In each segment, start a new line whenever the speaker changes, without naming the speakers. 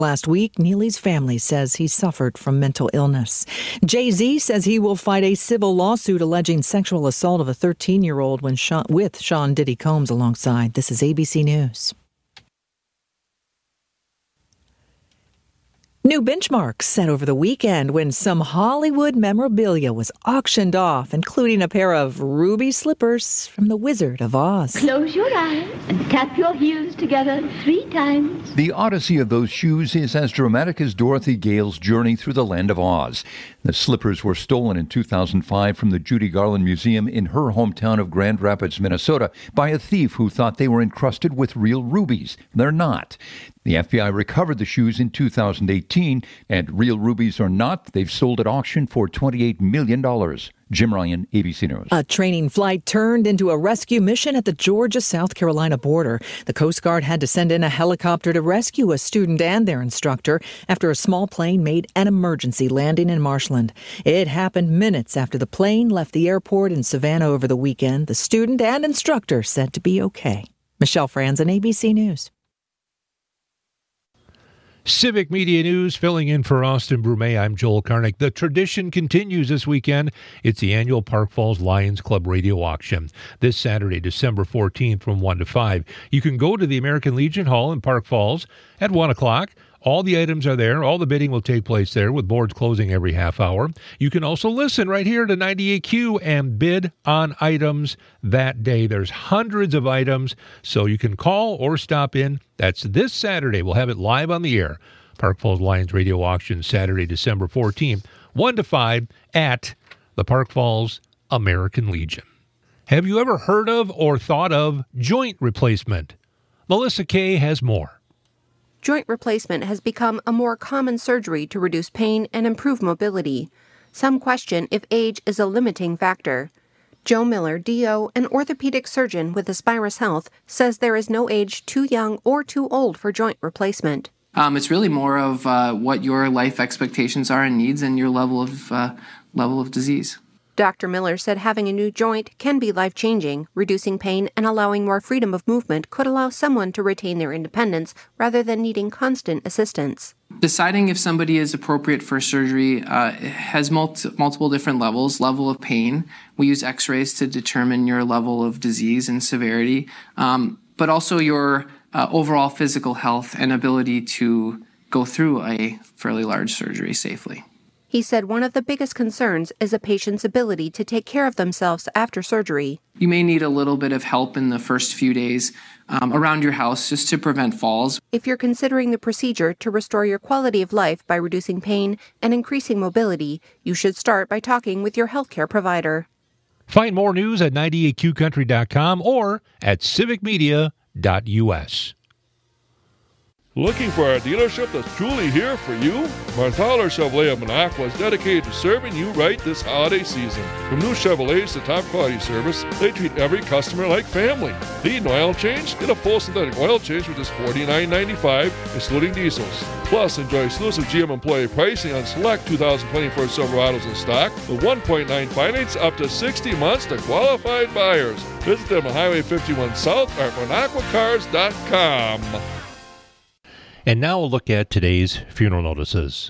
Last week, Neely's family says he suffered from mental illness. Jay-Z says he will fight a civil lawsuit alleging sexual assault of a 13-year-old with Sean Diddy Combs alongside. This is ABC News. New benchmarks set over the weekend when some Hollywood memorabilia was auctioned off, including a pair of ruby slippers from the Wizard of Oz.
Close your eyes and tap your heels together 3 times.
The odyssey of those shoes is as dramatic as Dorothy Gale's journey through the land of Oz. The slippers were stolen in 2005 from the Judy Garland Museum in her hometown of Grand Rapids, Minnesota, by a thief who thought they were encrusted with real rubies. They're not. The FBI recovered the shoes in 2018, and real rubies or not, they've sold at auction for $28 million. Jim Ryan, ABC News.
A training flight turned into a rescue mission at the Georgia-South Carolina border. The Coast Guard had to send in a helicopter to rescue a student and their instructor after a small plane made an emergency landing in Marshland. It happened minutes after the plane left the airport in Savannah over the weekend. The student and instructor said to be okay. Michelle Franzen, ABC News.
Civic Media News, filling in for Austin Brumet. I'm Joel Karnick. The tradition continues this weekend. It's the annual Park Falls Lions Club radio auction. This Saturday, December 14th from 1 to 5. You can go to the American Legion Hall in Park Falls at 1 o'clock. All the items are there. All the bidding will take place there with boards closing every half hour. You can also listen right here to 98Q and bid on items that day. There's hundreds of items, so you can call or stop in. That's this Saturday. We'll have it live on the air. Park Falls Lions Radio Auction, Saturday, December 14th, 1 to 5 at the Park Falls American Legion. Have you ever heard of or thought of joint replacement? Melissa Kay has more.
Joint replacement has become a more common surgery to reduce pain and improve mobility. Some question if age is a limiting factor. Joe Miller, DO, an orthopedic surgeon with Aspirus Health, says there is no age too young or too old for joint replacement.
It's really more of what your life expectations are and needs and your level of disease.
Dr. Miller said having a new joint can be life-changing. Reducing pain and allowing more freedom of movement could allow someone to retain their independence rather than needing constant assistance.
Deciding if somebody is appropriate for surgery has multiple different levels. Level of pain. We use x-rays to determine your level of disease and severity, but also your overall physical health and ability to go through a fairly large surgery safely.
He said one of the biggest concerns is a patient's ability to take care of themselves after surgery.
You may need a little bit of help in the first few days around your house just to prevent falls.
If you're considering the procedure to restore your quality of life by reducing pain and increasing mobility, you should start by talking with your healthcare provider.
Find more news at 98qcountry.com or at civicmedia.us.
Looking for a dealership that's truly here for you? Marthaler Chevrolet of Minocqua is dedicated to serving you right this holiday season. From new Chevrolets to top quality service, they treat every customer like family. Need an oil change? Get a full synthetic oil change for just $49.95, excluding diesels. Plus, enjoy exclusive GM employee pricing on select 2024 Silverados in stock with 1.9 finance up to 60 months to qualified buyers. Visit them on Highway 51 South or at MinocquaCars.com.
And now we'll look at today's funeral notices.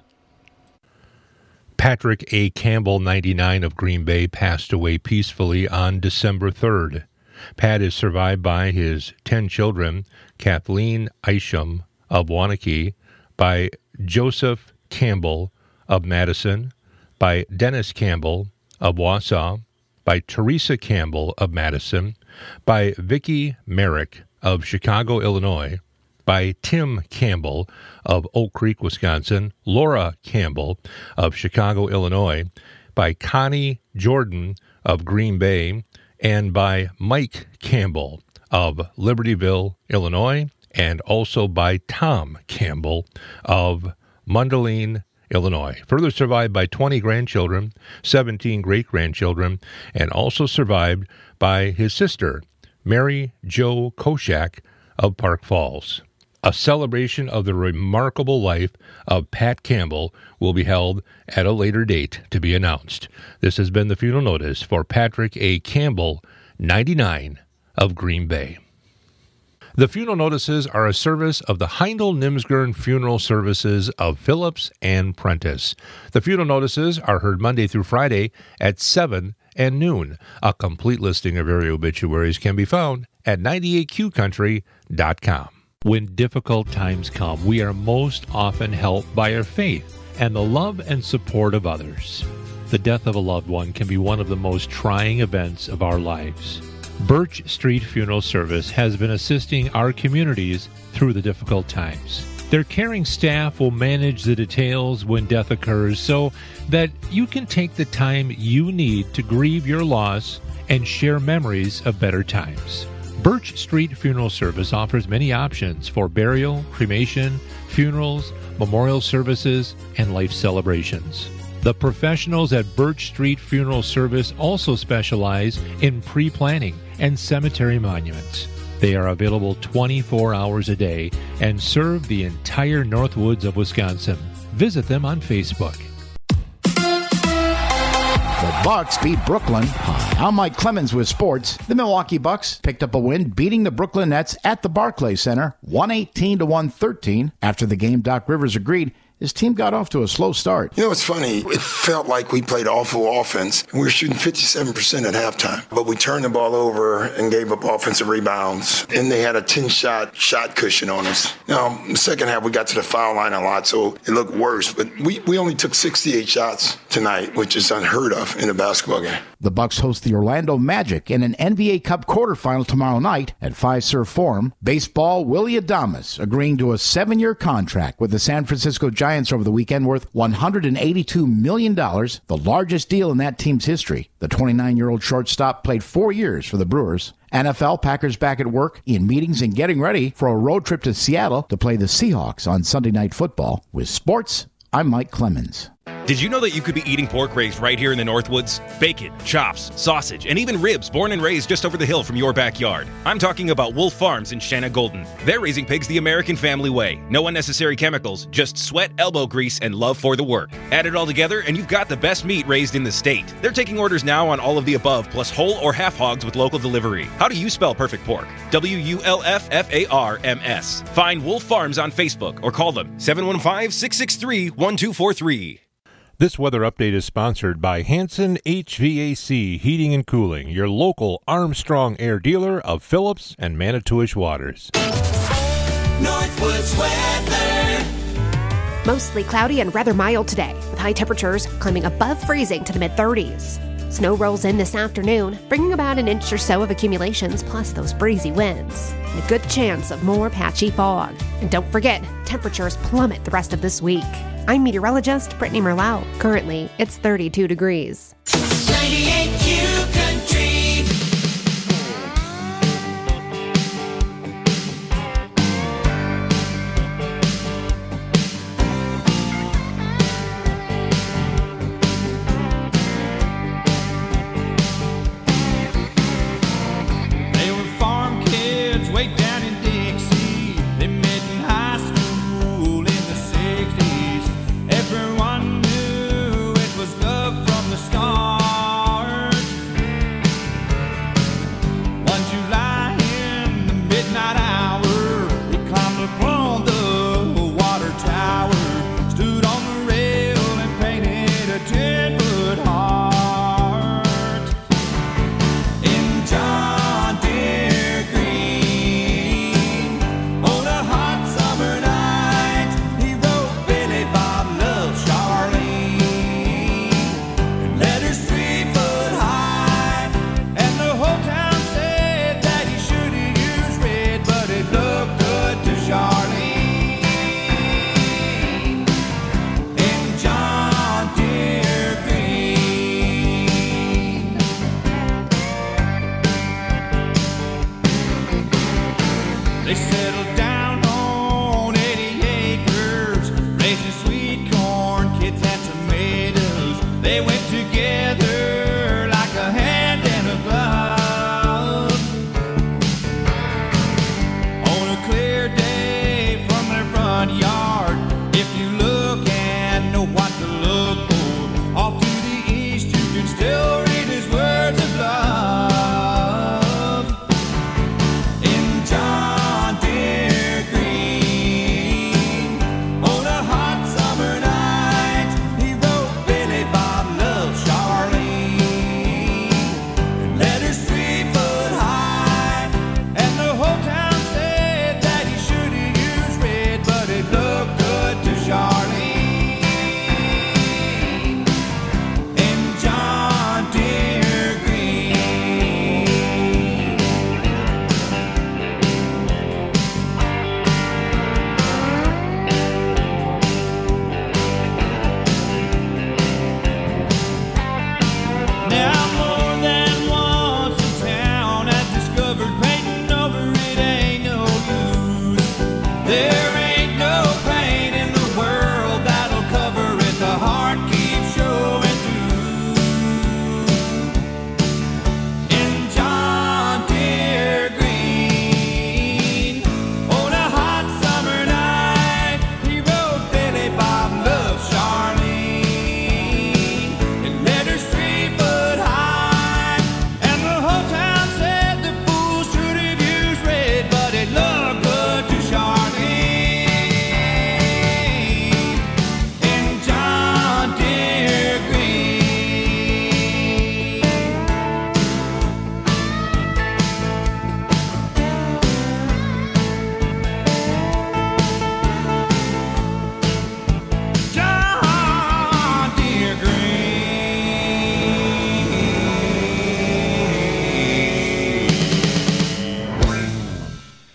Patrick A. Campbell, 99, of Green Bay, passed away peacefully on December 3rd. Pat is survived by his 10 children, Kathleen Isham of Waunakee, by Joseph Campbell of Madison, by Dennis Campbell of Wausau, by Teresa Campbell of Madison, by Vicki Merrick of Chicago, Illinois, by Tim Campbell of Oak Creek, Wisconsin, Laura Campbell of Chicago, Illinois, by Connie Jordan of Green Bay, and by Mike Campbell of Libertyville, Illinois, and also by Tom Campbell of Mundelein, Illinois. Further survived by 20 grandchildren, 17 great-grandchildren, and also survived by his sister, Mary Jo Koshak of Park Falls. A celebration of the remarkable life of Pat Campbell will be held at a later date to be announced. This has been the funeral notice for Patrick A. Campbell, 99, of Green Bay. The funeral notices are a service of the Heindel Nimsgern Funeral Services of Phillips and Prentice. The funeral notices are heard Monday through Friday at 7 and noon. A complete listing of area obituaries can be found at 98QCountry.com. When difficult times come, we are most often helped by our faith and the love and support of others. The death of a loved one can be one of the most trying events of our lives. Birch Street Funeral Service has been assisting our communities through the difficult times. Their caring staff will manage the details when death occurs so that you can take the time you need to grieve your loss and share memories of better times. Birch Street Funeral Service offers many options for burial, cremation, funerals, memorial services, and life celebrations. The professionals at Birch Street Funeral Service also specialize in pre-planning and cemetery monuments. They are available 24 hours a day and serve the entire Northwoods of Wisconsin. Visit them on Facebook.
The Bucks beat Brooklyn. Hi, I'm Mike Clemens with sports. The Milwaukee Bucks picked up a win, beating the Brooklyn Nets at the Barclays Center, 118-113. After the game, Doc Rivers agreed his team got off to a slow start.
You know, it's funny. It felt like we played awful offense. We were shooting 57% at halftime. But we turned the ball over and gave up offensive rebounds. And they had a 10-shot cushion on us. Now, in the second half, we got to the foul line a lot, so it looked worse. But we only took 68 shots tonight, which is unheard of in a basketball game.
The Bucks host the Orlando Magic in an NBA Cup quarterfinal tomorrow night at Fiserv Forum. Baseball, Willie Adames agreeing to a 7-year contract with the San Francisco Giants over the weekend worth $182 million, the largest deal in that team's history. The 29-year-old shortstop played 4 years for the Brewers. NFL, Packers back at work in meetings and getting ready for a road trip to Seattle to play the Seahawks on Sunday Night Football. With sports, I'm Mike Clemens.
Did you know that you could be eating pork raised right here in the Northwoods? Bacon, chops, sausage, and even ribs born and raised just over the hill from your backyard. I'm talking about Wolf Farms in Shanna Golden. They're raising pigs the American family way. No unnecessary chemicals, just sweat, elbow grease, and love for the work. Add it all together and you've got the best meat raised in the state. They're taking orders now on all of the above, plus whole or half hogs with local delivery. How do you spell perfect pork? WULFFARMS. Find Wolf Farms on Facebook or call them 715-663-1243.
This weather update is sponsored by Hanson HVAC Heating and Cooling, your local Armstrong Air dealer of Phillips and Manitowish Waters.
Northwoods weather.
Mostly cloudy and rather mild today, with high temperatures climbing above freezing to the mid-30s. Snow rolls in this afternoon, bringing about an inch or so of accumulations, plus those breezy winds. And a good chance of more patchy fog. And don't forget, temperatures plummet the rest of this week. I'm meteorologist Brittany Merlau. Currently, it's 32 degrees.
98Q Country.
They were farm kids way down in Dixie. They met in high school in the 60s. Everyone knew it was love from the start.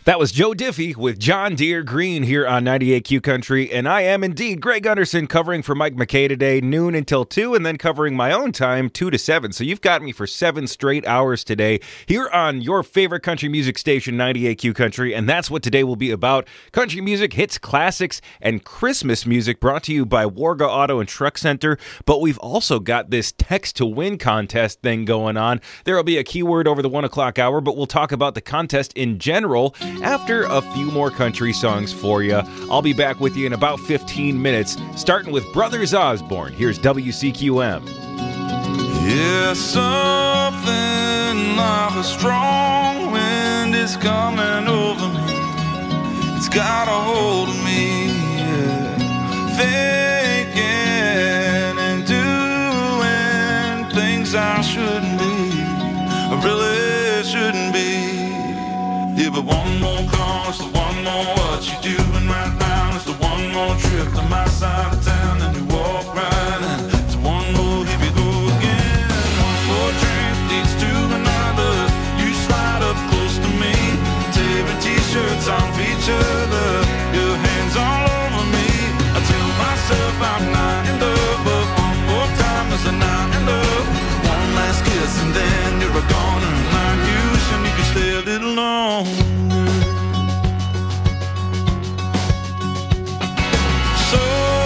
That was Joe Diffie with John Deere Green here on 98Q Country, and I am indeed Greg Gunderson covering for Mike McKay today, noon until 2, and then covering my own time, 2 to 7. So you've got me for 7 straight hours today here on your favorite country music station, 98Q Country, and that's what today will be about. Country music, hits, classics, and Christmas music brought to you by Warga Auto and Truck Center, but we've also got this text to win contest thing going on. There will be a keyword over the 1 o'clock hour, but we'll talk about the contest in general after a few more country songs for you. I'll be back with you in about 15 minutes, starting with Brothers Osborne. Here's WCQM.
Yeah, something like a strong wind is coming over me. It's got a hold of me, yeah. Thinking and doing things I shouldn't be, I really shouldn't be. Yeah, but one more call, it's the one more what you doing right now. It's the one more trip to my side of town, and you walk right in. It's one more, here we go again. One more drink leads to another. You slide up close to me, tearing t-shirts off each other, your hands all over me. I tell myself I'm not in love, but one more time is a not in love. One last kiss and then you're gone, and I'm wishing you could stay a little longer. So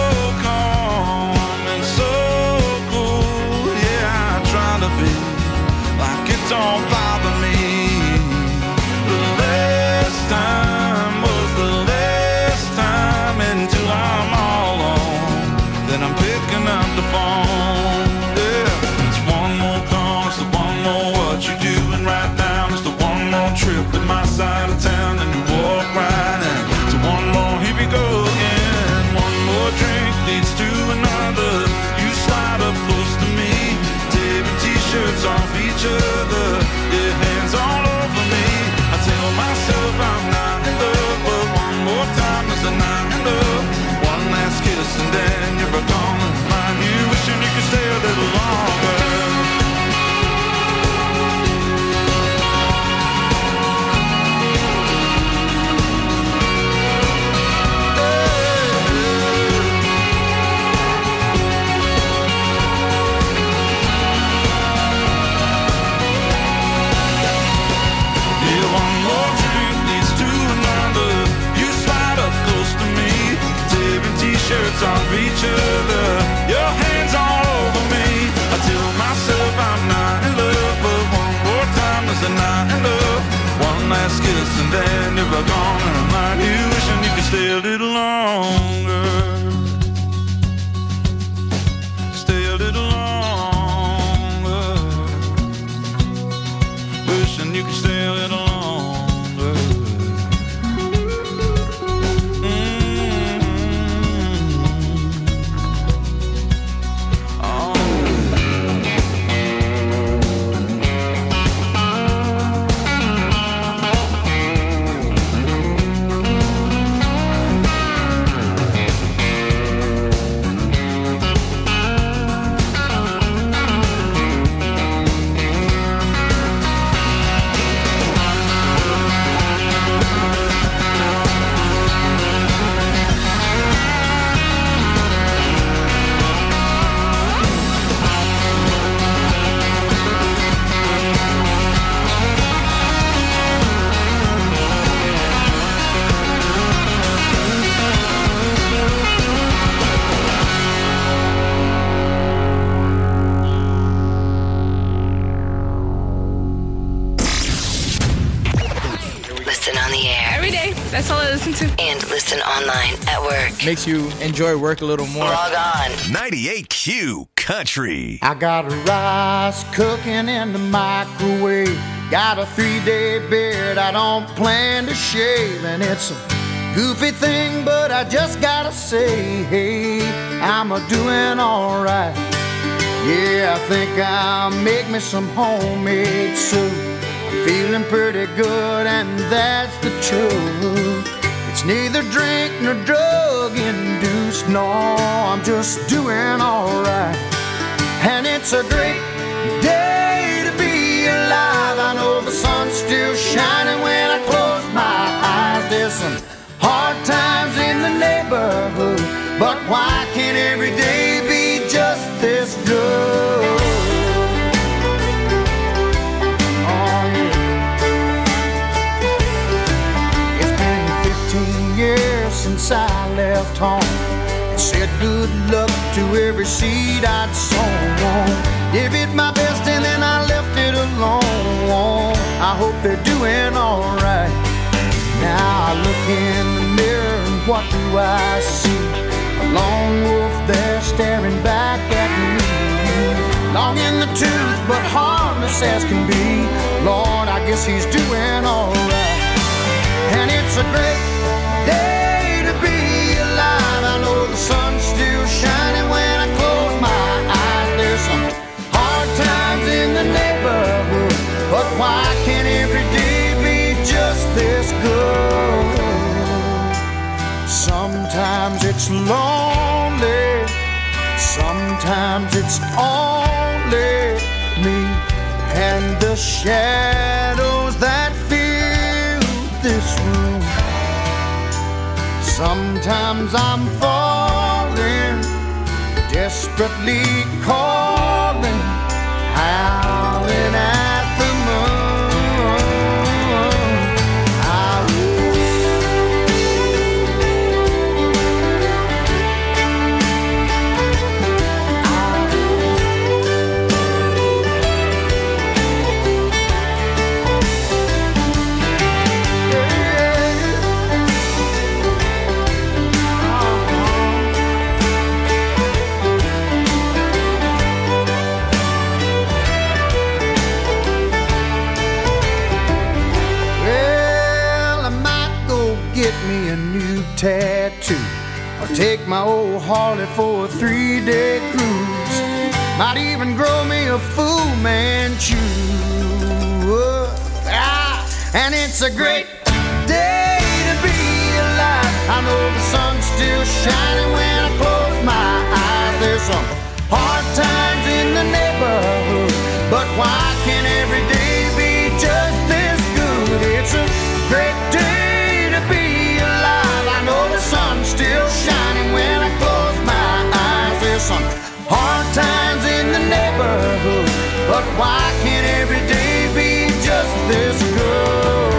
calm and so cool, yeah, I try to be like it don't bother me. The last time was the last time until I'm all alone. Then I'm picking up the phone. Yeah, it's one more call, it's the one more what you doing right now. It's the one more trip to my side of town, and you walk right in. So one more, here we go again. One more drink leads to another. You slide up close to me, tearing t-shirts off each other, your hands all over me. I tell myself I'm not in love, but one more time is a not in love. One last kiss and then you're gone, and I'm you wishing you could stay a little longer. Shirts off each other, your hands all over me. I tell myself I'm not in love, but one more time is a not in love. One last kiss and then you're gone, and I'm like you wishing you could stay a little longer. Stay a little longer. Wishing you could stay a little longer.
That's all I listen to.
And listen online at work.
Makes you enjoy work a little more.
Log on.
98Q Country.
I got rice cooking in the microwave. Got a 3-day beard I don't plan to shave. And it's a goofy thing, but I just gotta say, hey, I'm a-doing alright. Yeah, I think I'll make me some homemade soup. Feeling pretty good, and that's the truth. It's neither drink nor drug induced. No, I'm just doing alright. And it's a great day to be alive. I know the sun's still shining when I close my eyes. why can't every day be just this good? Oh yeah. It's been 15 years since I left home. Said good luck to every seed I'd sown. Gave it my best and then I left it alone. I hope they're doing alright. Now I look in the mirror and what do I see? A lone wolf there staring back at me. Long in the tooth but harmless as can be. Lord, I guess he's doing alright. And it's a great day to be alive. I know the sun's still shining when I close my eyes. There's some hard times in the neighborhood, but why can't every day be just this good? Sometimes it's lonely, sometimes it's only me and the shadows that fill this room. Sometimes I'm falling, desperately calling, howling at the moon. Tattoo, or take my old Harley for a 3-day cruise. Might even grow me a Fu Manchu. And it's a great day to be alive. I know the sun's still shining when I close my eyes. There's some hard times in the neighborhood, but why can't every day be just this good? It's a great day to be alive. I know the sun's still shining when I close my eyes. There's some hard times in the neighborhood, but why can't every day be just this good?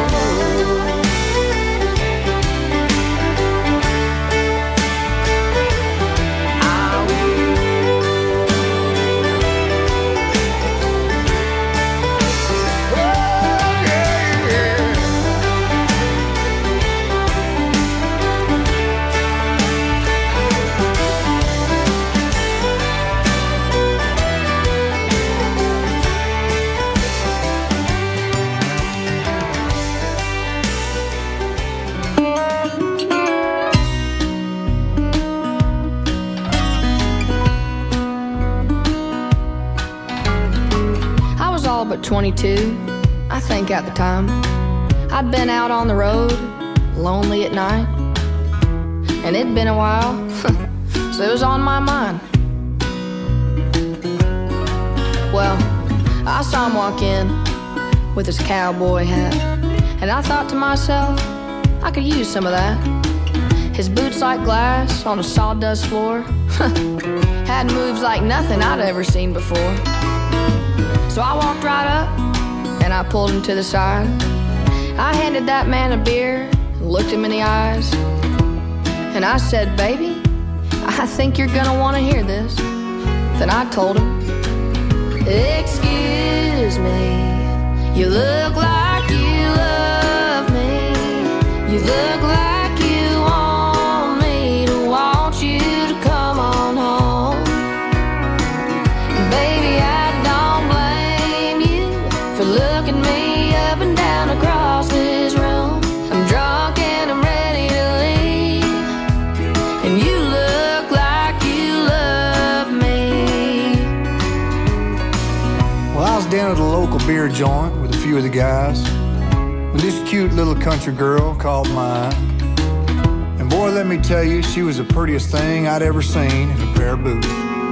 But 22, I think at the time. I'd been out on the road, lonely at night, and it'd been a while, so it was on my mind. Well, I saw him walk in with his cowboy hat, and I thought to myself, I could use some of that. His boots like glass on a sawdust floor had moves like nothing I'd ever seen before. So I walked right up, and I pulled him to the side. I handed that man a beer, and looked him in the eyes. And I said, baby, I think you're gonna wanna hear this. Then I told him, excuse me, you look like you love me. You look like you want me to want you to come on home. Baby, I looking me up and down across this room. I'm drunk and I'm ready to leave, and you look like you love me.
Well, I was down at a local beer joint with a few of the guys when this cute little country girl caught my eye. And boy, let me tell you, she was the prettiest thing I'd ever seen in a pair of boots.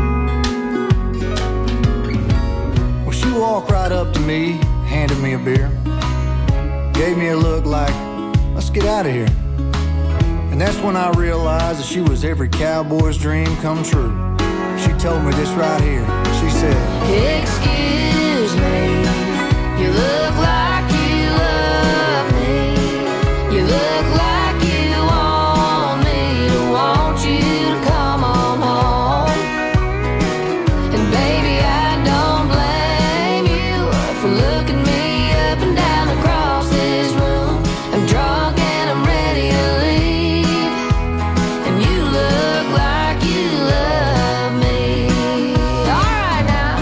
Well, she walked right up to me, handed me a beer, gave me a look like, let's get out of here. And that's when I realized that she was every cowboy's dream come true. She told me this right here. She said,
excuse me, you look like you love me. You look like you want me to want you to come on home. And baby, I don't blame you for looking me up and down across this room. I'm drunk and I'm ready to leave, and you look like you love me. All right now.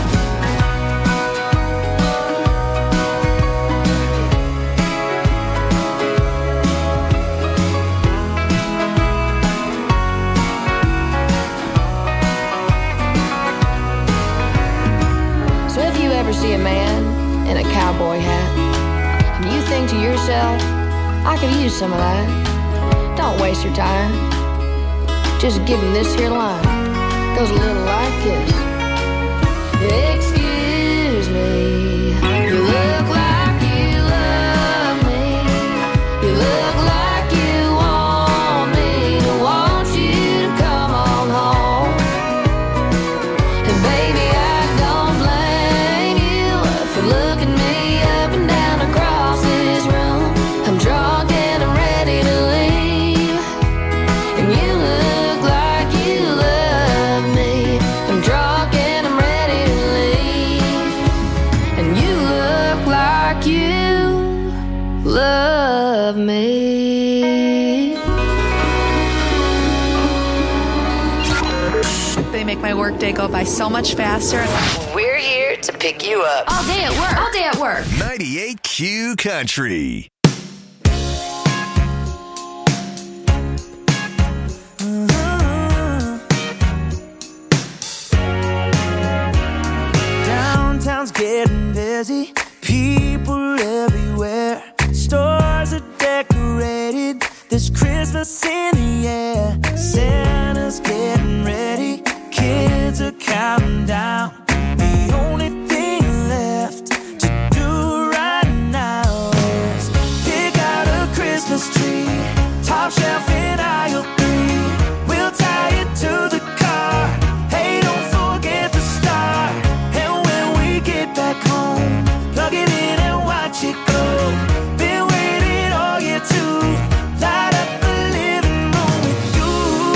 So if you ever see a man in a cowboy hat, and you think to yourself, I could use some of that, don't waste your time. Just give him this here line. Goes a little like this. Excuse me, you look like you love me. You look like you want me to want you to come on home. And baby, I don't blame you for looking me up and down across this room. I'm drunk and I'm ready to leave, and you look like you love me. I'm drunk and I'm ready to leave, and you look like you love me.
They make my workday go by so much faster.
We're here to pick you up.
All day at work. All day at work.
98Q Country.
Downtown's getting busy, people everywhere. Stores are decorated, there's Christmas in the air. Santa's getting ready, kids are counting down. The only thing left to do right now is pick out a Christmas tree, top shelf in aisle 3. We'll tie it to the car, hey, don't forget the star. And when we get back home, plug it in and watch it glow. Been waiting all year to light up the living room with you,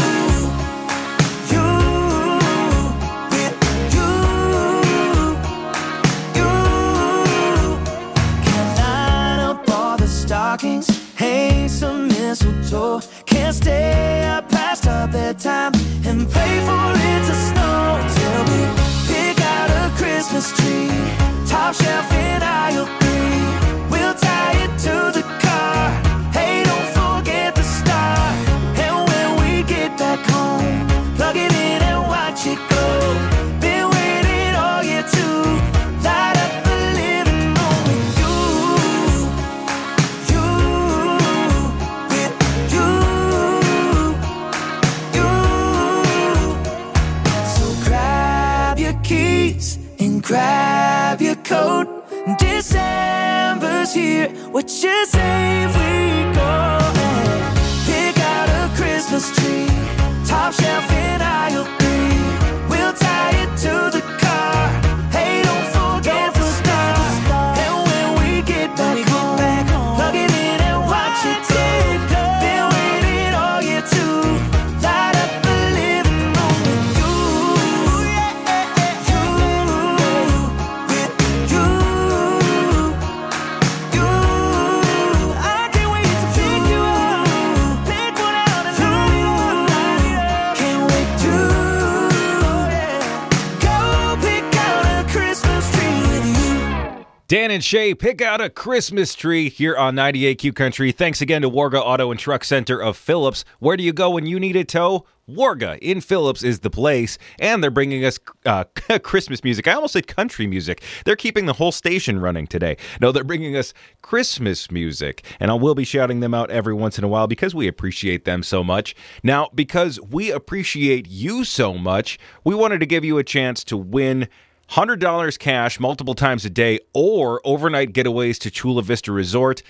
with you. Can't line up all the stockings, hang some mistletoe. Can't stay up past our bedtime and pray for it to snow. Till we pick out a Christmas tree, top shelf in aisle 3. We'll tie it to the car, hey, don't forget the star. And when we get back home, plug it in and watch it glow. Been waiting all year to light up the living room with you, with you. So grab your keys and grab your coat. December's here, what you say if we go and pick out a Christmas tree, top shelf in aisle 3. We'll tie it to the car, hey, don't forget the star. And when we get back home, plug it in and watch it glow. Been waiting all year to light up the living room with you, with you. I can't wait to pick you up, pick one out and throw you. Can't wait to go pick out a Christmas tree with you.
Dan and Shay pick out a Christmas tree here on 98Q Country. Thanks again to Warga Auto and Truck Center of Phillips. Where do you go when you need a tow? Warga in Phillips is the place, and they're bringing us Christmas music. I almost said country music. They're keeping the whole station running today. No, they're bringing us Christmas music, and I will be shouting them out every once in a while because we appreciate them so much. Now, because we appreciate you so much, we wanted to give you a chance to win $100 cash multiple times a day or overnight getaways to Chula Vista Resort.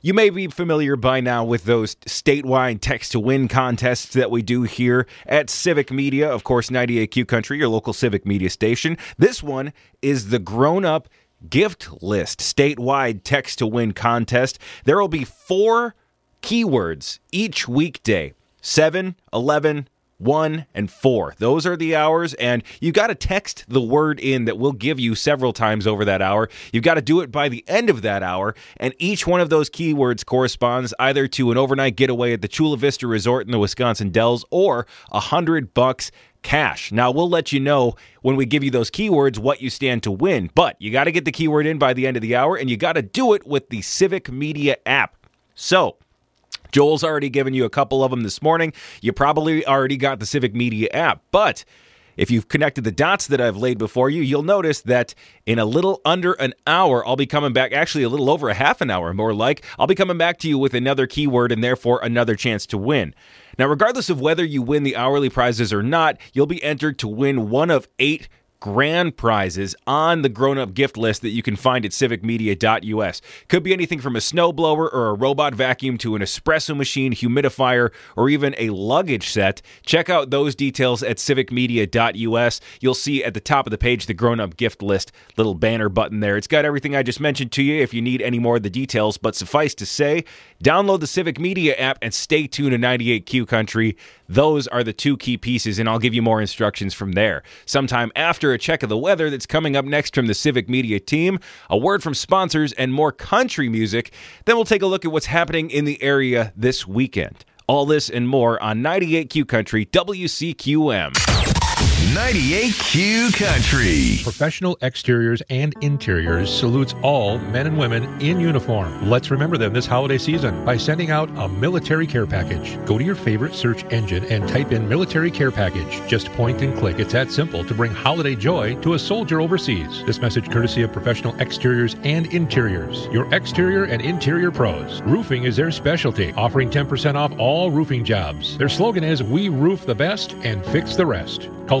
You may be familiar by now with those statewide text-to-win contests that we do here at Civic Media. Of course, 98Q Country, your local Civic Media station. This one is the Grown Up Gift List statewide text-to-win contest. There will be 4 keywords each weekday, 7, 11, 1, and 4. Those are the hours, and you've got to text the word in that we'll give you several times over that hour. You've got to do it by the end of that hour, and each one of those keywords corresponds either to an overnight getaway at the Chula Vista Resort in the Wisconsin Dells or $100 cash. Now, we'll let you know when we give you those keywords what you stand to win, but you got to get the keyword in by the end of the hour, and you got to do it with the Civic Media app. So, Joel's already given you a couple of them this morning. You probably already got the Civic Media app, but if you've connected the dots that I've laid before you, you'll notice that in a little under an hour, I'll be coming back, actually a little over a half an hour, more like, I'll be coming back to you with another keyword and therefore another chance to win. Now, regardless of whether you win the hourly prizes or not, you'll be entered to win one of 8 grand prizes on the grown-up gift list that you can find at civicmedia.us. Could be anything from a snowblower or a robot vacuum to an espresso machine, humidifier, or even a luggage set. Check out those details at civicmedia.us. You'll see at the top of the page the grown-up gift list little banner button there. It's got everything I just mentioned to you if you need any more of the details, but suffice to say, download the Civic Media app and stay tuned to 98Q Country. Those are the 2 key pieces, and I'll give you more instructions from there. Sometime after a check of the weather that's coming up next from the Civic Media team, a word from sponsors, and more country music. Then we'll take a look at what's happening in the area this weekend. All this and more on 98Q Country, WCQM.
98Q Country.
Professional Exteriors and Interiors salutes all men and women in uniform. Let's remember them this holiday season by sending out a military care package. Go to your favorite search engine and type in military care package. Just point and click. It's that simple to bring holiday joy to a soldier overseas. This message courtesy of Professional Exteriors and Interiors, your exterior and interior pros. Roofing is their specialty, offering 10% off all roofing jobs. Their slogan is, "We roof the best and fix the rest." Call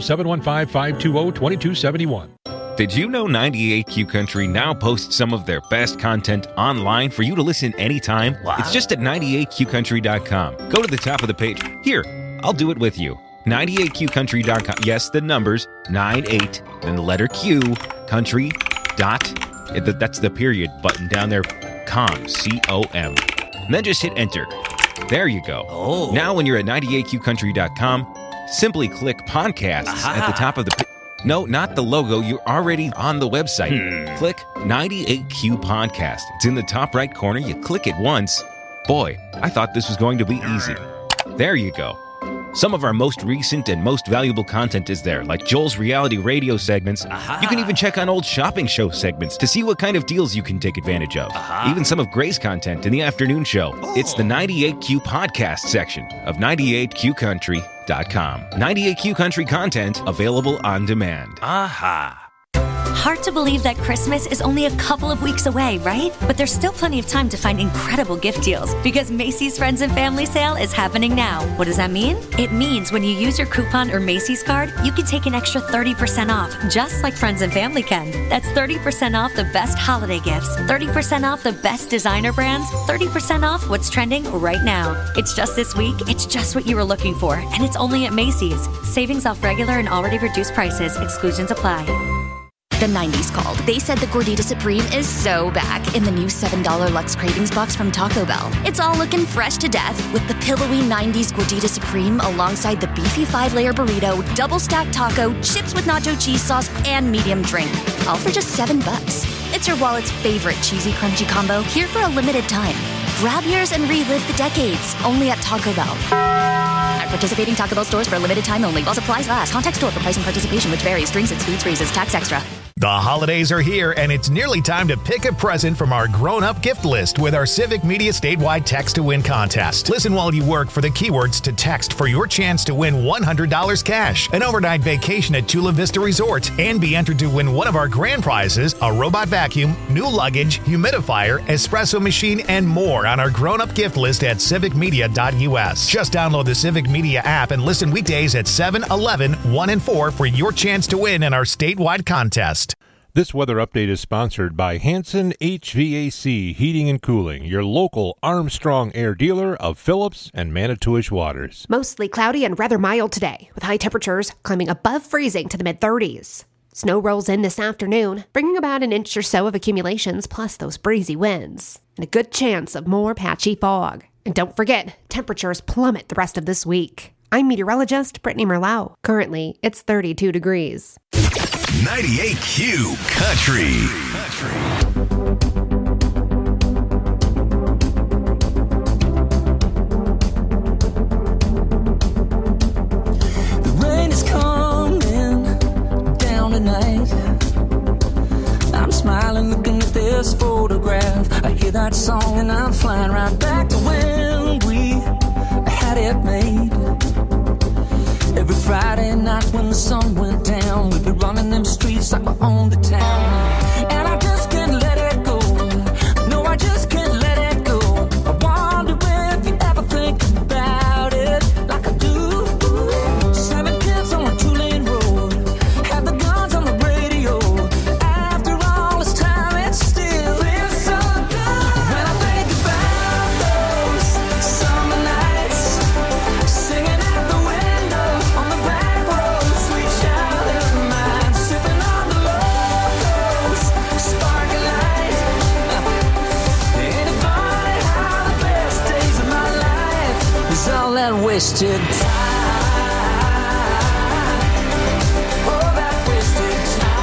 715-520-2271.
Did you know 98Q Country now posts some of their best content online for you to listen anytime? Wow. It's just at 98qcountry.com. Go to the top of the page. Here, I'll do it with you. 98qcountry.com. Yes, the numbers, 98, then the letter Q, country, dot, that's the period button down there, com, C-O-M. And then just hit enter. There you go. Oh. Now when you're at 98qcountry.com, simply click podcasts at the top of the... No, not the logo. You're already on the website. Click 98Q Podcast. It's in the top right corner. You click it once. Boy, I thought this was going to be easy. There you go. Some of our most recent and most valuable content is there, like Joel's reality radio segments. You can even check on old shopping show segments to see what kind of deals you can take advantage of. Even some of Gray's content in the afternoon show. It's the 98Q Podcast section of 98qcountry.com. 98Q Country content available on demand.
Hard to believe that Christmas is only a couple of weeks away, right? But there's still plenty of time to find incredible gift deals because Macy's Friends and Family Sale is happening now. What does that mean? It means when you use your coupon or Macy's card, you can take an extra 30% off, just like Friends and Family can. That's 30% off the best holiday gifts, 30% off the best designer brands, 30% off what's trending right now. It's just this week, it's just what you were looking for, and it's only at Macy's. Savings off regular and already reduced prices. Exclusions apply.
The 90s called. They said the Gordita Supreme is so back in the new $7 Lux Cravings box from Taco Bell. It's all looking fresh to death with the pillowy 90s Gordita Supreme alongside the beefy 5-layer burrito, double stacked taco, chips with nacho cheese sauce, and medium drink. All for just $7. It's your wallet's favorite cheesy crunchy combo here for a limited time. Grab yours and relive the decades only at Taco Bell. At participating Taco Bell stores for a limited time only. While supplies last. Contact store for price and participation, which varies. Drinks excludes freezes. Tax extra.
The holidays are here, and it's nearly time to pick a present from our grown-up gift list with our Civic Media statewide text-to-win contest. Listen while you work for the keywords to text for your chance to win $100 cash, an overnight vacation at Chula Vista Resort, and be entered to win one of our grand prizes, a robot vacuum, new luggage, humidifier, espresso machine, and more on our grown-up gift list at civicmedia.us. Just download the Civic Media app and listen weekdays at 7, 11, 1, and 4 for your chance to win in our statewide contest.
This weather update is sponsored by Hanson HVAC Heating and Cooling, your local Armstrong Air dealer of Phillips and Manitowish waters.
Mostly cloudy and rather mild today, with high temperatures climbing above freezing to the mid-30s. Snow rolls in this afternoon, bringing about an inch or so of accumulations plus those breezy winds, and a good chance of more patchy fog. And don't forget, temperatures plummet the rest of this week. I'm meteorologist Brittany Merlau. Currently, it's 32 degrees.
98Q Country.
The rain is coming down tonight. I'm smiling looking at this photograph. I hear that song and I'm flying right back to when we had it made. Every Friday night when the sun went down, we'd be running them streets like we owned the town. And I just can't let it go. No, I just can't let it go. I wonder if you ever think about it like I do. 7 kids on a 2-lane road, had the guns on the radio. After all this time, it still feels so good. When I think about those summer nights, singing out the window on the back road, sweet childhood of mine, sipping on the locals, sparkling light. Ain't it funny how the best days of my life is all that wasted time? Oh, that wasted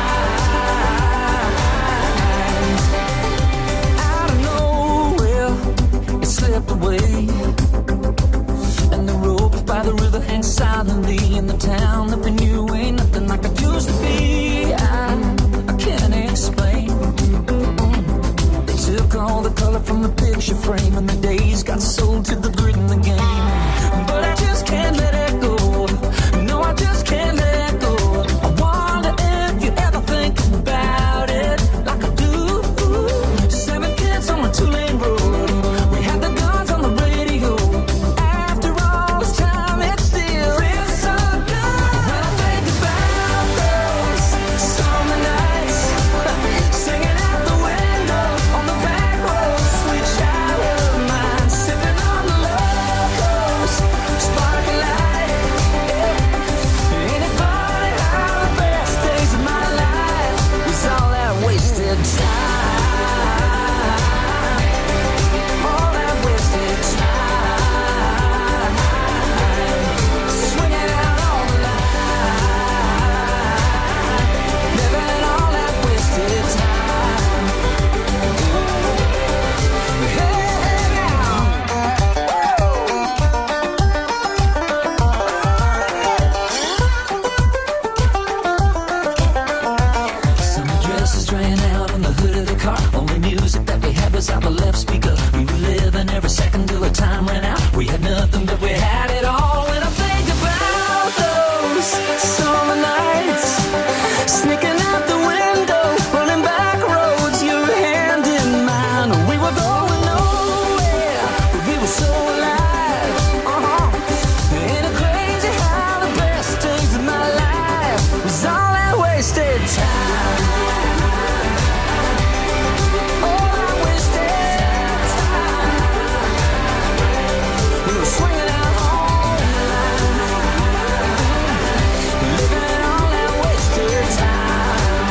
time. Out of nowhere, it slipped away, and the rope by the river hangs silently in the town that we knew ain't nothing like it used to be. I can't explain. They took all the color from the picture frame, and the days got sold to the grit in the game. But I just can't let it go. No, I just can't let it go. I wonder if you ever think about it like I do. 7 kids on a 2-lane road, we had the guns on the radio. After all this time, it still feels so good. When I think about those summer nights, singing out the window on the back road, sweet childhood of mine, sipping on the locals, sparkling light. Ain't it funny how the best days of my life is all that wasted time? All that wasted time. Swinging out on the line, living all that wasted time. Hey, now. Summer dresses ran out on the hood of the car. Only music that we had was out the left speaker. We were living every second till the time ran out. We had nothing, but we had it all. When I think about those summer nights, sneaking out the window, running back roads, your hand in mine. We were going nowhere, but we were so alive. Ain't it crazy how the best days of my life was all that wasted time? All that wasted time. We were swinging out on the line, living all that wasted time.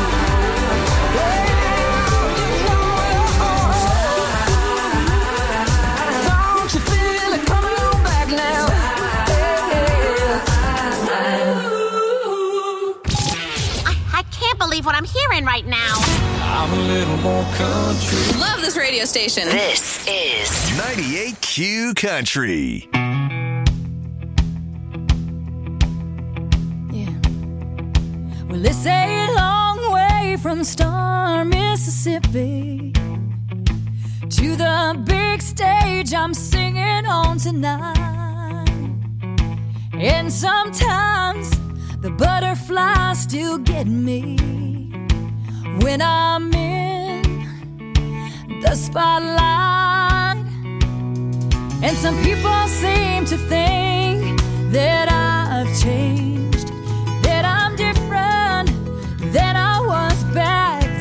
Don't you feel it coming on back now?
I can't believe what I'm hearing right now.
I'm a little more country.
Love this radio station. This is
98Q Country.
Well, it's a long way from Star, Mississippi to the big stage I'm singing on tonight. And sometimes the butterflies still get me when I'm in the spotlight. And some people seem to think that I've changed, that I'm different than I was back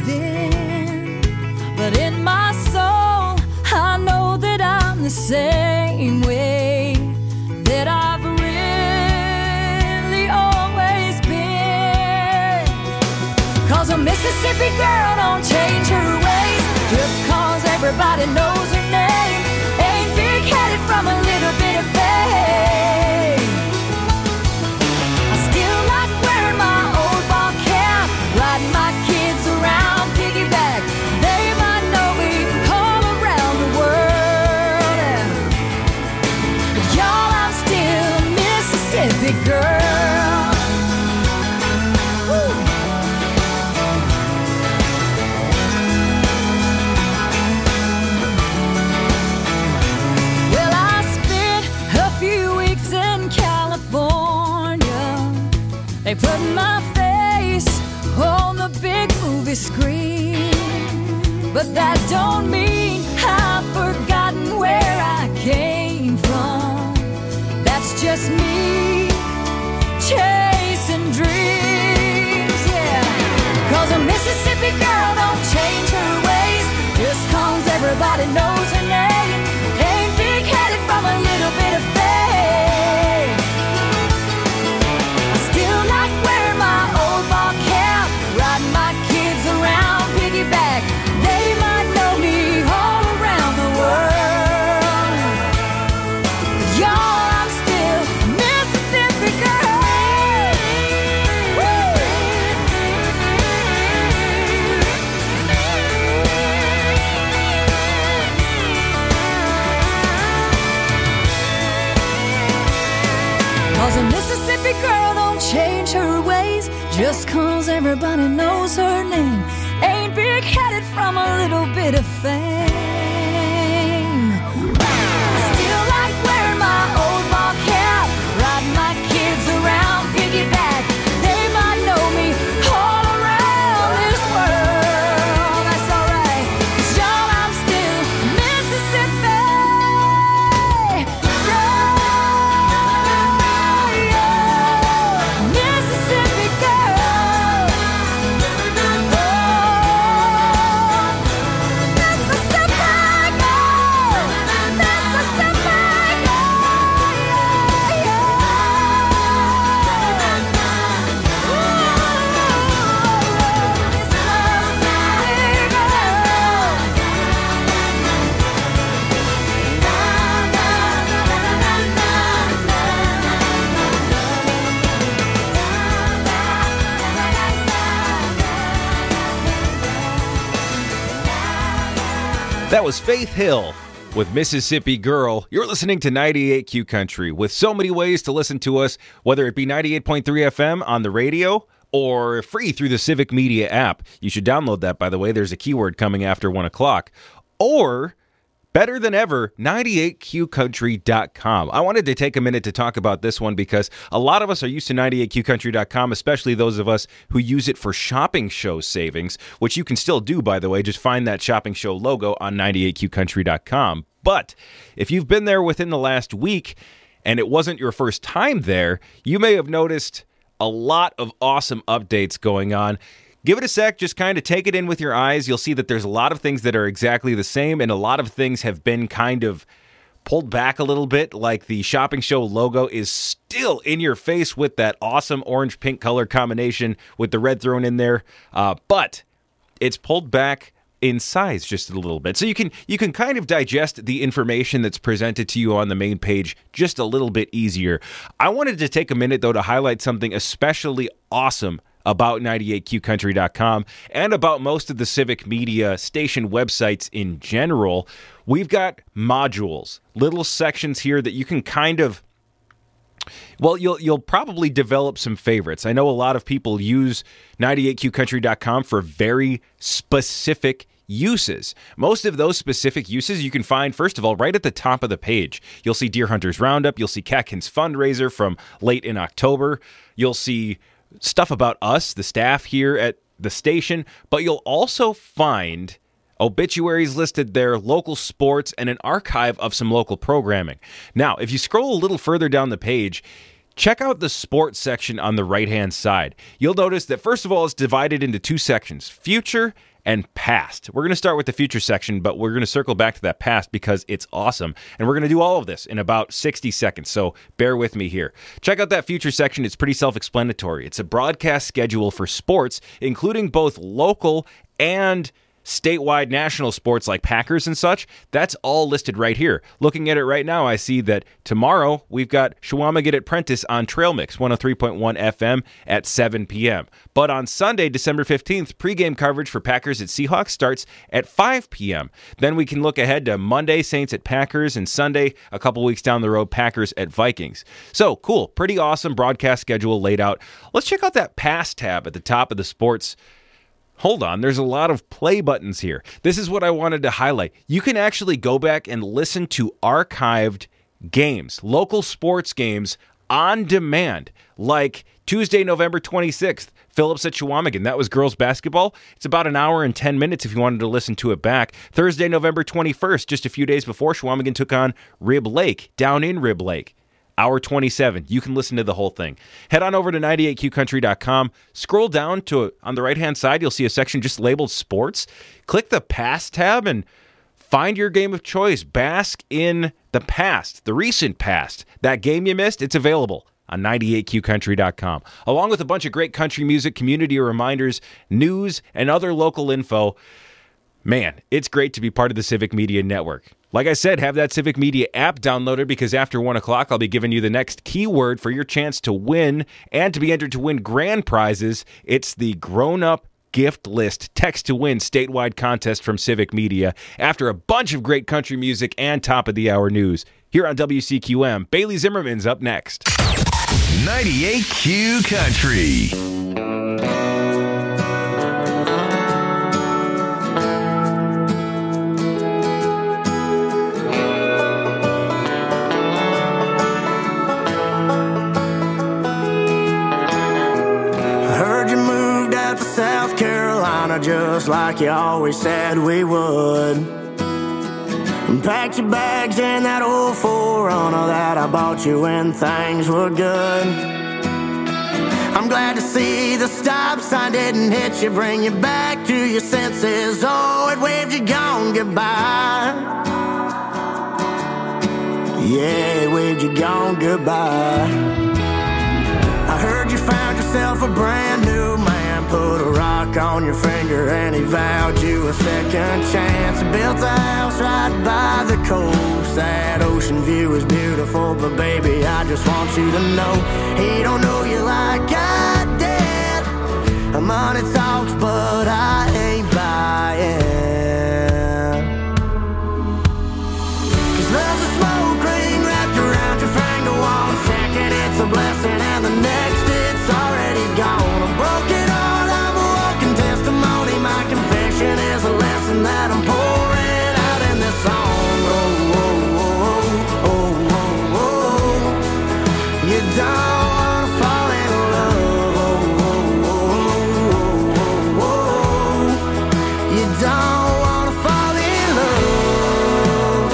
'Cause a Mississippi girl don't change her ways just 'cause everybody knows her name. Ain't big-headed from a little bit of fame. I still like wearing my old ball cap, riding my kids around piggyback. They might know me all around the world. But y'all, I'm still a Mississippi girl. Woo. Well, I spent a few weeks in California. They put my face on the big movie screen. But that don't mean I've forgotten where I came from. That's just me chasing dreams, yeah. 'Cause a Mississippi girl don't change her ways just 'cause everybody knows her name. Ain't big-headed from a little bit of fame. I still like wearing my old ball cap, riding my kids around piggyback. They might know me all around the world. Y'all, I'm still a Mississippi girl. Woo! Cause a Mississippi girl don't change her ways just 'cause everybody knows her name. Ain't big-headed from a little bit of fame. I still like wearing my old ball cap, riding my kids around piggyback. They might know me all around this world. That's alright, 'cause y'all, I'm still Mississippi girl. Mississippi girl.
That was Faith Hill with Mississippi Girl. You're listening to 98Q Country, with so many ways to listen to us, whether it be 98.3 FM on the radio or free through the Civic Media app. You should download that, by the way. There's a keyword coming after 1 o'clock. Or, better than ever, 98qcountry.com. I wanted to take a minute to talk about this one because a lot of us are used to 98qcountry.com, especially those of us who use it for shopping show savings, which you can still do, by the way. Just find that shopping show logo on 98qcountry.com. But if you've been there within the last week and it wasn't your first time there, you may have noticed a lot of awesome updates going on. Give it a sec, just kind of take it in with your eyes. You'll see that there's a lot of things that are exactly the same, and a lot of things have been kind of pulled back a little bit, like the shopping show logo is still in your face with that awesome orange-pink color combination with the red thrown in there, but it's pulled back in size just a little bit. So you can kind of digest the information that's presented to you on the main page just a little bit easier. I wanted to take a minute, though, to highlight something especially awesome about 98qcountry.com and about most of the Civic Media station websites in general. We've got modules, little sections here that you can kind of, well, you'll probably develop some favorites. I know a lot of people use 98qcountry.com for very specific uses. Most of those specific uses you can find, first of all, right at the top of the page. You'll see Deer Hunters Roundup. You'll see Catkins Fundraiser from late in October. You'll see stuff about us, the staff here at the station, but you'll also find obituaries listed there, local sports, and an archive of some local programming. Now, if you scroll a little further down the page, check out the sports section on the right-hand side. You'll notice that, first of all, it's divided into two sections, future and past. We're going to start with the future section, but we're going to circle back to that past because it's awesome. And we're going to do all of this in about 60 seconds, so bear with me here. Check out that future section. It's pretty self-explanatory. It's a broadcast schedule for sports, including both local and statewide national sports like Packers and such. That's all listed right here. Looking at it right now, I see that tomorrow we've got Chequamegon Prentice on Trail Mix 103.1 FM at 7 p.m. But on Sunday, December 15th, pregame coverage for Packers at Seahawks starts at 5 p.m. Then we can look ahead to Monday, Saints at Packers, and Sunday, a couple weeks down the road, Packers at Vikings. So cool, pretty awesome broadcast schedule laid out. Let's check out that past tab at the top of the sports. Hold on, there's a lot of play buttons here. This is what I wanted to highlight. You can actually go back and listen to archived games, local sports games on demand, like Tuesday, November 26th, Phillips at Chequamegon. That was girls basketball. It's about an hour and 10 minutes if you wanted to listen to it back. Thursday, November 21st, just a few days before, Chequamegon took on Rib Lake, down in Rib Lake. Hour 27. You can listen to the whole thing. Head on over to 98qcountry.com. Scroll down to, on the right-hand side, you'll see a section just labeled Sports. Click the Past tab and find your game of choice. Bask in the past, the recent past. That game you missed, it's available on 98qcountry.com. Along with a bunch of great country music, community reminders, news, and other local info. Man, it's great to be part of the Civic Media Network. Like I said, have that Civic Media app downloaded because after 1 o'clock, I'll be giving you the next keyword for your chance to win and to be entered to win grand prizes. It's the Grown Up Gift List Text to Win statewide contest from Civic Media after a bunch of great country music and top-of-the-hour news. Here on WCQM, Bailey Zimmerman's up next.
98Q Country.
South Carolina, just like you always said we would. And packed your bags in that old 4Runner that I bought you when things were good. I'm glad to see the stop sign didn't hit you, bring you back to your senses. Oh, it waved you gone goodbye. Yeah, it waved you gone goodbye. I heard you found yourself a brand new man. Put a rock on your finger and he vowed you a second chance. Built a house right by the coast. That ocean view is beautiful, but baby, I just want you to know he don't know you like I did. Money talks, but I ain't buying. 'Cause love's a smoke ring wrapped around your finger. 1 second it's a blessing and the next it's already gone. I'm broken. My confession is a lesson that I'm pouring out in this song. Oh, oh, oh, oh, oh, oh. You don't wanna fall in love. Oh, oh, oh, oh, oh, oh. You don't wanna fall in love.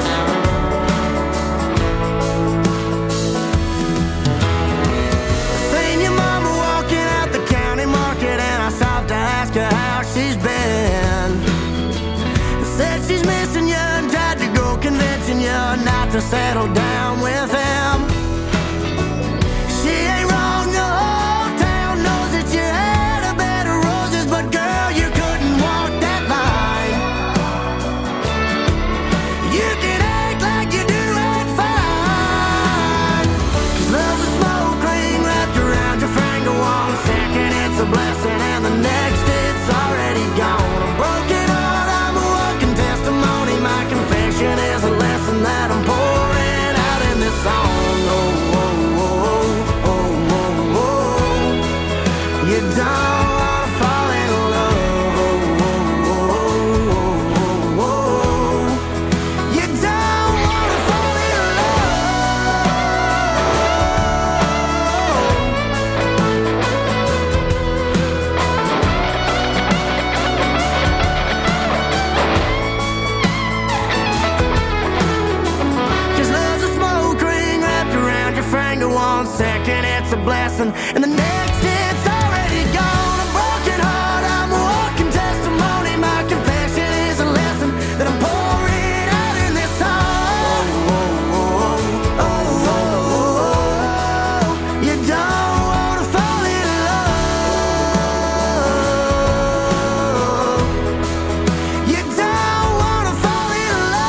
I seen your mama walking out the county market and I stopped to ask her how she's been. Said she's missing you and tried to go convincing you not to settle down with him. She ain't wrong, the whole town knows that you had a bed of roses, but girl, you couldn't walk that line. You can act like you do it fine. 'Cause love's a smoke ring wrapped around your finger. 1 second it's a blessing and the next it's already gone. A broken heart, I'm a walking testimony. My confession is a lesson that I'm pouring out in this song. Oh, oh, oh, oh, oh, oh. You don't wanna fall in love. Oh, oh, oh, oh, oh, oh. You don't wanna fall in
second it's a blessing, and the next it's already gone. A broken heart, I'm a walking testimony. My confession is a lesson that I'm pouring out in this song. You don't want to fall in love. You don't want to fall in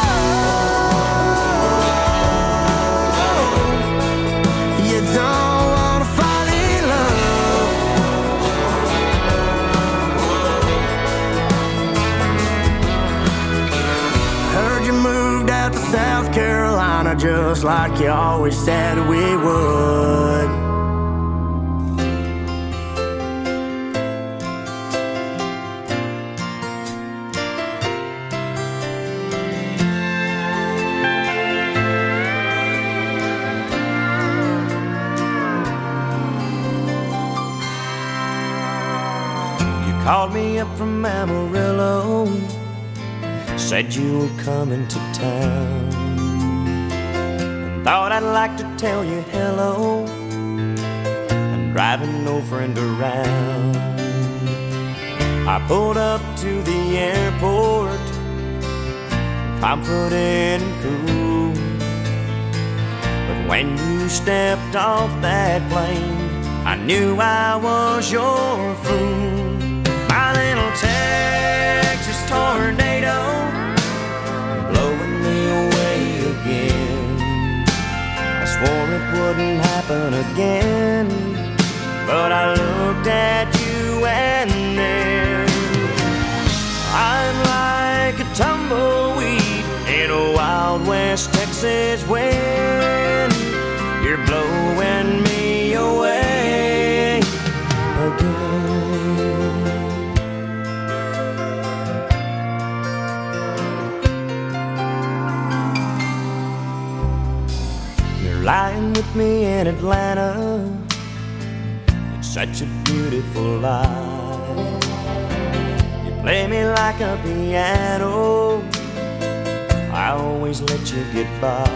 love. You don't want to fall in love. Heard you moved out to South Carolina just like you always said we would. Called me up from Amarillo, said you were coming to town, and thought I'd like to tell you hello. I'm driving no friend around. I pulled up to the airport, confident and cool, but when you stepped off that plane, I knew I was your fool. My little Texas tornado, blowing me away again. I swore it wouldn't happen again, but I looked at you and then I'm like a tumbleweed in a Wild West Texas wind. You're blowing me away again. Lying with me in Atlanta, it's such a beautiful life. You play me like a piano, I always let you get by.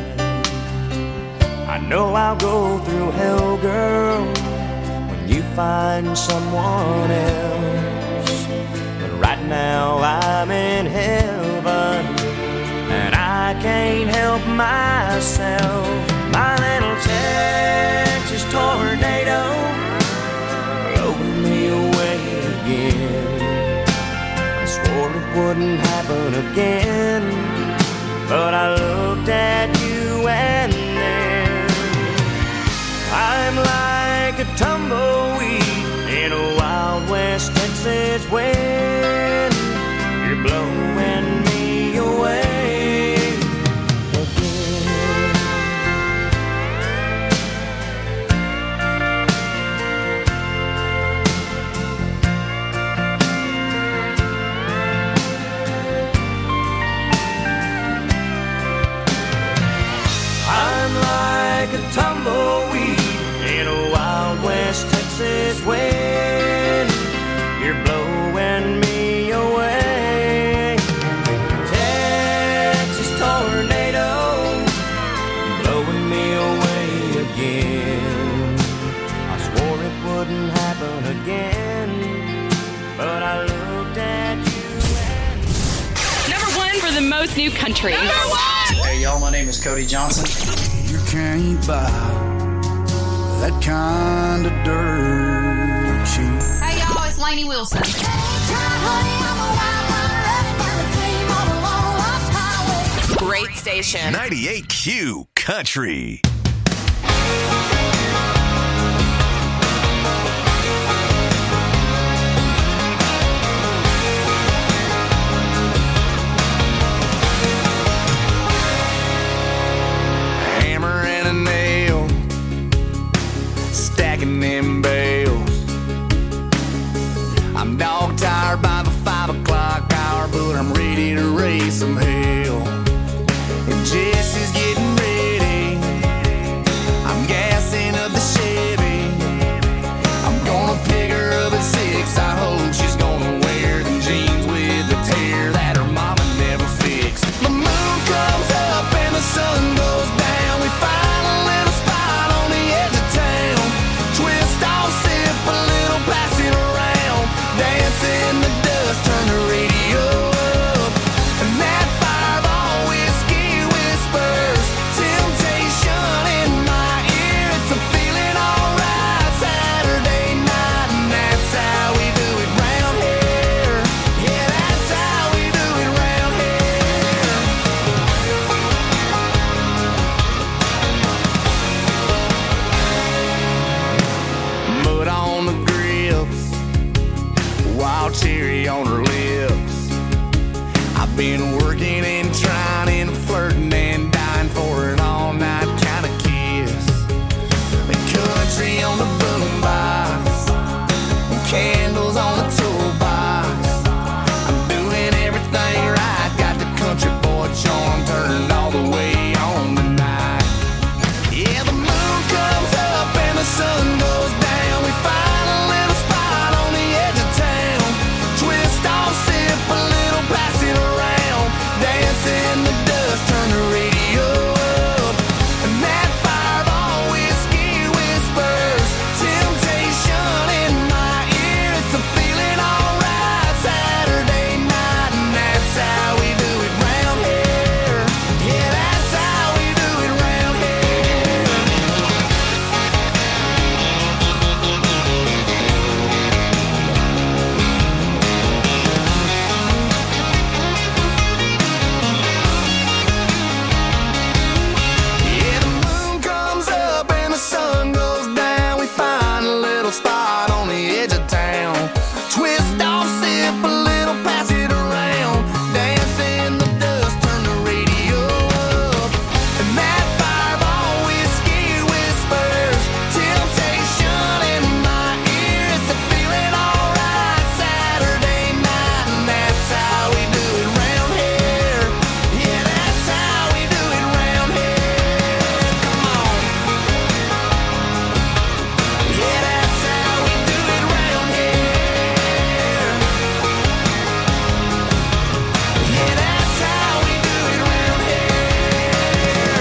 I know I'll go through hell, girl, when you find someone else. But right now I'm in heaven, and I can't help myself. My little Texas tornado, blowing me away again. I swore it wouldn't happen again, but I looked at you and then I'm like a tumbleweed in a Wild West Texas wind. You're blowing me away. Like a tumbleweed in a Wild West Texas wind. You're blowing me away. Texas tornado, blowing me away again. I swore it wouldn't happen again, but I looked at you and...
Number one for the most new country. Number one!
Hey y'all, my name is Cody Johnson.
You can't buy that kind of dirt cheap.
Hey y'all, it's Lainey Wilson. Great station.
98Q Country.
Stacking them bales. I'm dog tired by the 5 o'clock hour, but I'm ready to raise some hell. And Jesse's getting ready. I'm gassing up the Chevy. I'm gonna pick her up at 6. I hope she's gonna wear them jeans with the tear that her mama never fixed. The moon comes up and the sun goes down. We find a little spot on the edge of
cherry on her lips. I've been working and trying and flirting and dying for an all-night kind of kiss. The country on the boombox, candles on the toolbox. I'm doing everything right, got the country boy charm turned all the way on tonight. Yeah, the moon comes up and the sun goes down. We find a little spot on the edge of town. Twist off, sip a little, pass it around. Dance in the dust, turn the radio up. And that fireball whiskey whispers temptation in my ear. It's a feeling alright Saturday night, and that's how we do it round here. Yeah, that's how we do it round here. Yeah, the moon comes up and the sun goes down. We find a little spot on the edge of town. Twist off, sip a little, pass it around. Dance in the dust, turn the radio up. And that fireball whiskey whispers temptation in my ear. It's a feeling alright Saturday night, and that's how we do it round here. Yeah, that's how we do it round here. Come on. Yeah, that's how we do it round here. Yeah, that's how we do it round here.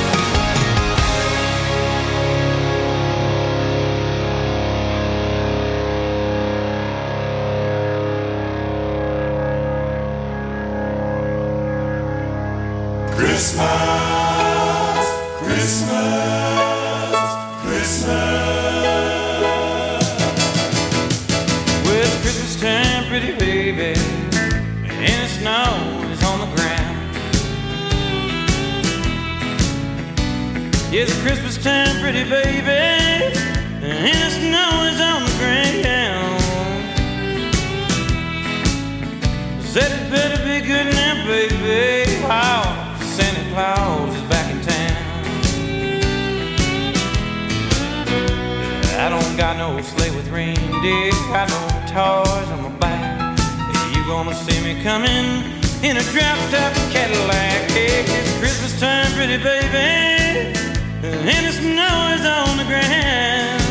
Christmas, Christmas, Christmas.
Well, it's Christmas time, pretty baby, and the snow is on the ground. It's Christmas time, pretty baby, and the snow is on the ground. Said it better be good now, baby. Wow, Santa Claus is back in town. I don't got no sleigh with reindeer, got no toys on my back. You gonna see me coming in a drop-top Cadillac. Hey, it's Christmas time, pretty baby, and the snow is on the ground.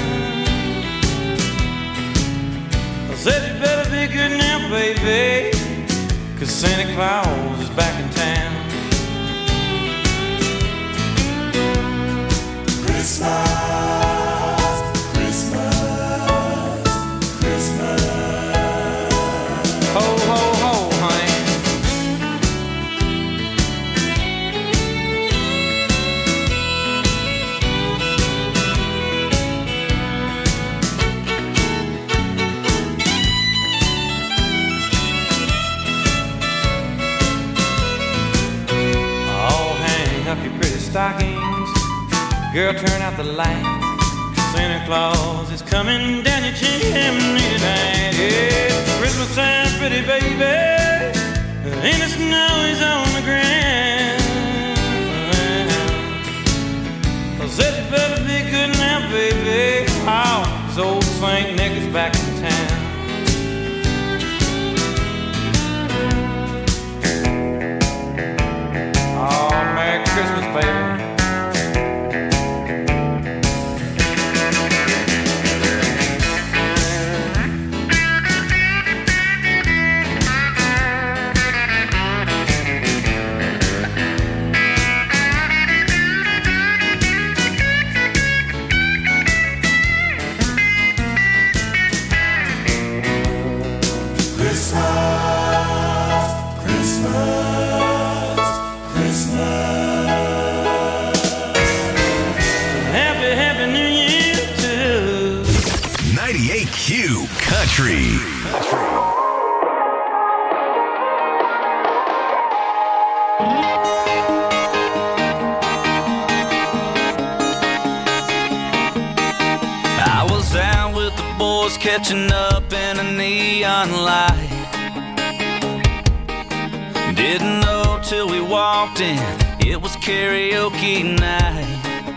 I said it better be good now, baby, 'cause Santa Claus is back in town.
Christmas, Christmas, Christmas.
Ho, ho, ho, honey. Oh, hang up your pretty stockings. Girl, turn out the lights. Santa Claus is coming down your chimney tonight. It's Christmas time, pretty baby, and the snow is on the ground. I said it better be good now, baby. Oh, 'cause old Saint Nick is back in town. Oh, Merry Christmas, baby.
Country.
I was out with the Boy
catching up in a neon light. Didn't know till we walked in, it was karaoke night.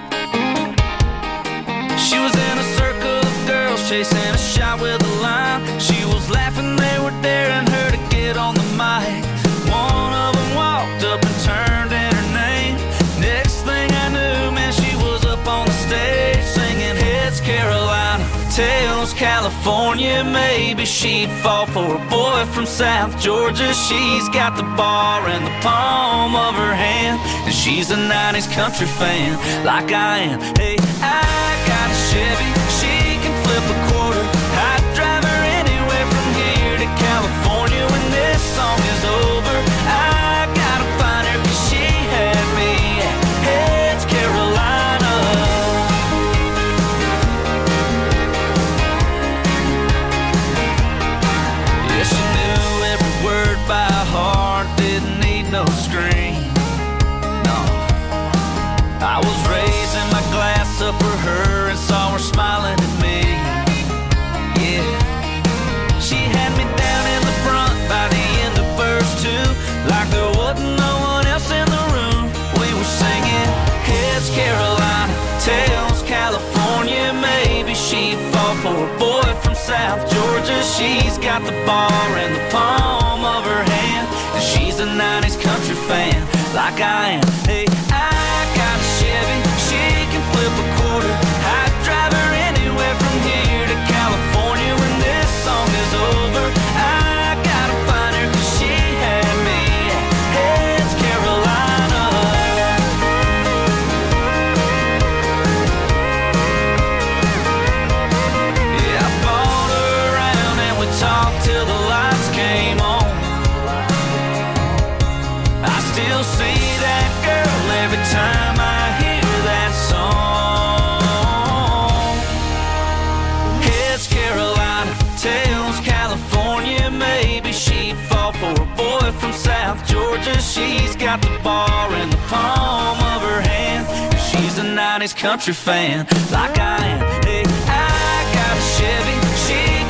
She was in a circle of girls chasing a shot with a line. She was laughing, they were daring her to get on the mic. One of them walked up and turned in her name. Next thing I knew, man, she was up on the stage singing Heads Carolina, Tails California. Maybe she'd fall for a boy from South Georgia. She's got the bar in the palm of her hand, and she's a 90s country fan like I am. Hey, I got a Chevy, she can flip a quarter. I'd drive her anywhere from here to California. When this song is over, I gotta find her, 'cause she had me at Heads Carolina. Yeah, she knew every word by heart, didn't need no screen. No, I was raising my glass up for her and saw her smiling at me. Yeah, she had me down in the front by the end of verse 2, like there wasn't no one else in the room. We were singing Heads Carolina, Tails California. Maybe she'd fall for a boy from South Georgia. She's got the bar in the palm of her hand, and she's a 90s country fan like I am. Hey, I got a Chevy, she can flip a quarter. I'd drive her anywhere from here to California. When this song is over, I gotta find her, 'cause she had me at Heads Carolina. Yeah, I bought her around and we talked till the lights came on. I still see that girl every time I hear that song. Heads Carolina, Tails California. Maybe she'd fall for a boy from South Georgia. She's got the bar in the palm of her hand, and she's a 90s country fan like I am. Hey, I got a Chevy, she